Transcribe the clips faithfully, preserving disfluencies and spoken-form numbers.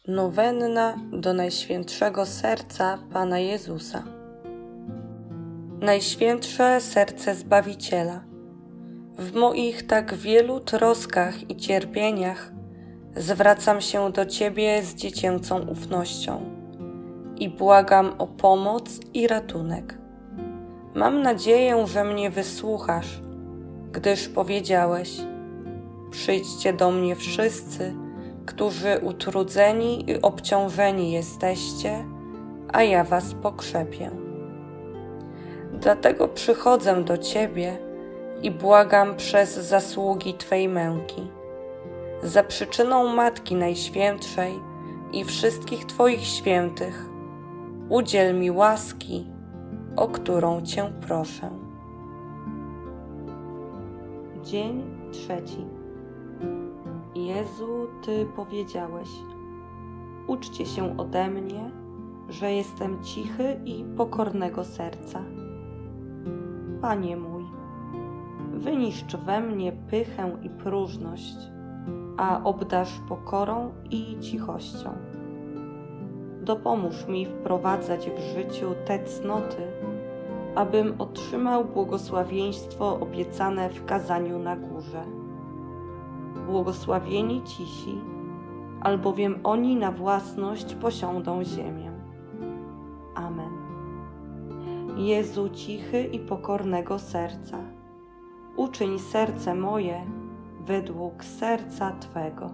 Nowenna do Najświętszego Serca Pana Jezusa. Najświętsze Serce Zbawiciela, w moich tak wielu troskach i cierpieniach zwracam się do Ciebie z dziecięcą ufnością i błagam o pomoc i ratunek. Mam nadzieję, że mnie wysłuchasz, gdyż powiedziałeś: przyjdźcie do mnie wszyscy, którzy utrudzeni i obciążeni jesteście, a ja was pokrzepię. Dlatego przychodzę do Ciebie i błagam przez zasługi Twej męki, za przyczyną Matki Najświętszej i wszystkich Twoich świętych, udziel mi łaski, o którą Cię proszę. Dzień trzeci. Jezu, Ty powiedziałeś: uczcie się ode mnie, że jestem cichy i pokornego serca. Panie mój, wyniszcz we mnie pychę i próżność, a obdarz pokorą i cichością. Dopomóż mi wprowadzać w życiu te cnoty, abym otrzymał błogosławieństwo obiecane w kazaniu na górze. Błogosławieni cisi, albowiem oni na własność posiądą ziemię. Amen. Jezu cichy i pokornego serca, uczyń serce moje według serca Twego.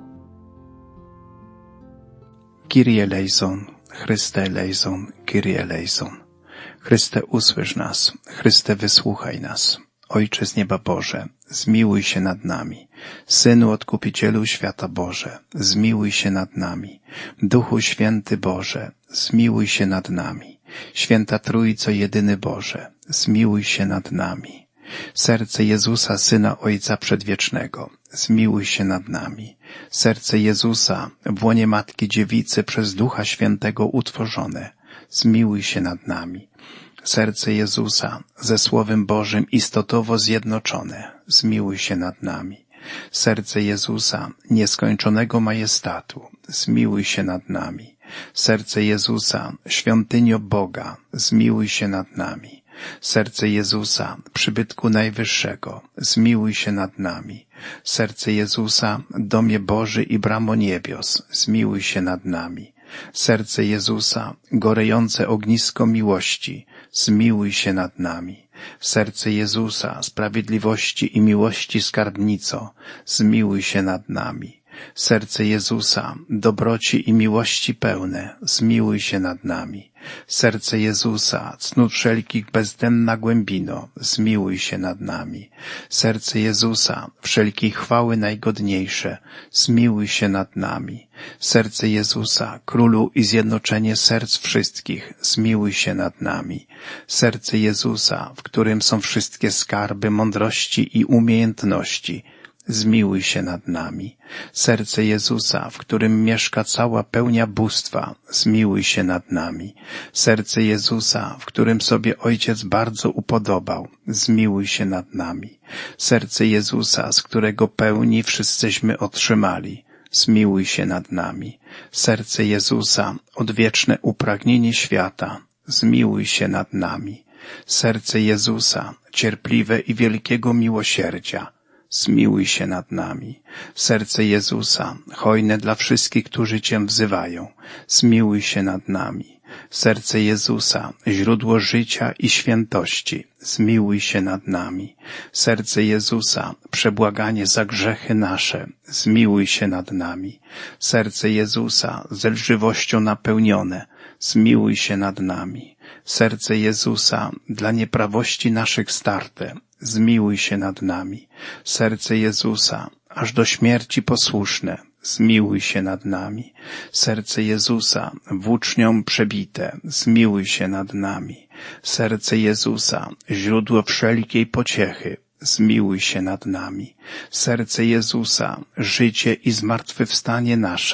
Kyrie eleison, Chryste eleison, Kyrie eleison. Chryste, usłysz nas, Chryste, wysłuchaj nas. Ojcze z nieba Boże, zmiłuj się nad nami. Synu Odkupicielu świata Boże, zmiłuj się nad nami. Duchu Święty Boże, zmiłuj się nad nami. Święta Trójco jedyny Boże, zmiłuj się nad nami. Serce Jezusa, Syna Ojca Przedwiecznego, zmiłuj się nad nami. Serce Jezusa, w łonie Matki Dziewicy przez Ducha Świętego utworzone, zmiłuj się nad nami. Serce Jezusa, ze Słowem Bożym istotowo zjednoczone, zmiłuj się nad nami. Serce Jezusa, nieskończonego majestatu, zmiłuj się nad nami. Serce Jezusa, świątynio Boga, zmiłuj się nad nami. Serce Jezusa, przybytku Najwyższego, zmiłuj się nad nami. Serce Jezusa, domie Boży i bramo niebios, zmiłuj się nad nami. Serce Jezusa, gorejące ognisko miłości, zmiłuj się nad nami. Serce Jezusa, sprawiedliwości i miłości skarbnico, zmiłuj się nad nami. Serce Jezusa, dobroci i miłości pełne, zmiłuj się nad nami. Serce Jezusa, cnót wszelkich bezdenna głębino, zmiłuj się nad nami. Serce Jezusa, wszelkiej chwały najgodniejsze, zmiłuj się nad nami. Serce Jezusa, Królu i zjednoczenie serc wszystkich, zmiłuj się nad nami. Serce Jezusa, w którym są wszystkie skarby mądrości i umiejętności, zmiłuj się nad nami. Serce Jezusa, w którym mieszka cała pełnia bóstwa, zmiłuj się nad nami. Serce Jezusa, w którym sobie Ojciec bardzo upodobał, zmiłuj się nad nami. Serce Jezusa, z którego pełni wszyscyśmy otrzymali, zmiłuj się nad nami. Serce Jezusa, odwieczne upragnienie świata, zmiłuj się nad nami. Serce Jezusa, cierpliwe i wielkiego miłosierdzia, zmiłuj się nad nami. Serce Jezusa, hojne dla wszystkich, którzy Cię wzywają, zmiłuj się nad nami. Serce Jezusa, źródło życia i świętości, zmiłuj się nad nami. Serce Jezusa, przebłaganie za grzechy nasze, zmiłuj się nad nami. Serce Jezusa, zelżywością napełnione, zmiłuj się nad nami. Serce Jezusa, dla nieprawości naszych starte, zmiłuj się nad nami. Serce Jezusa, aż do śmierci posłuszne, zmiłuj się nad nami. Serce Jezusa, włócznią przebite, zmiłuj się nad nami. Serce Jezusa, źródło wszelkiej pociechy, zmiłuj się nad nami. Serce Jezusa, życie i zmartwychwstanie nasze,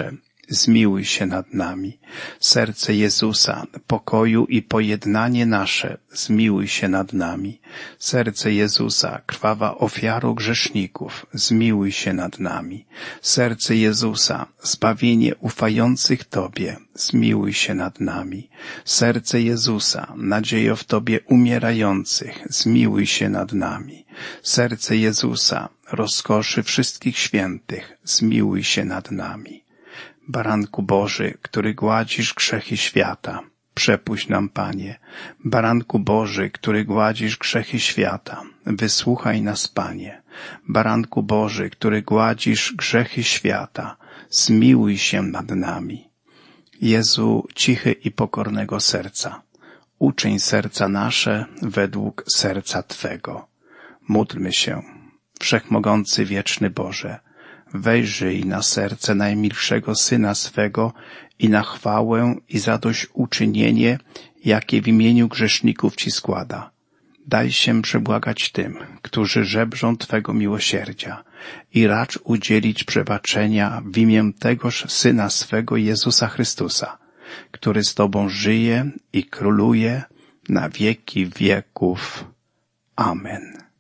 zmiłuj się nad nami. Serce Jezusa, pokoju i pojednanie nasze, zmiłuj się nad nami. Serce Jezusa, krwawa ofiaro grzeszników, zmiłuj się nad nami. Serce Jezusa, zbawienie ufających Tobie, zmiłuj się nad nami. Serce Jezusa, nadziejo w Tobie umierających, zmiłuj się nad nami. Serce Jezusa, rozkoszy wszystkich świętych, zmiłuj się nad nami. Baranku Boży, który gładzisz grzechy świata, przepuść nam, Panie. Baranku Boży, który gładzisz grzechy świata, wysłuchaj nas, Panie. Baranku Boży, który gładzisz grzechy świata, zmiłuj się nad nami. Jezu, cichy i pokornego serca, uczyń serca nasze według serca Twego. Módlmy się. Wszechmogący wieczny Boże, wejrzyj na serce najmilszego Syna swego i na chwałę i zadośćuczynienie, jakie w imieniu grzeszników Ci składa. Daj się przebłagać tym, którzy żebrzą Twego miłosierdzia i racz udzielić przebaczenia w imię tegoż Syna swego Jezusa Chrystusa, który z Tobą żyje i króluje na wieki wieków. Amen.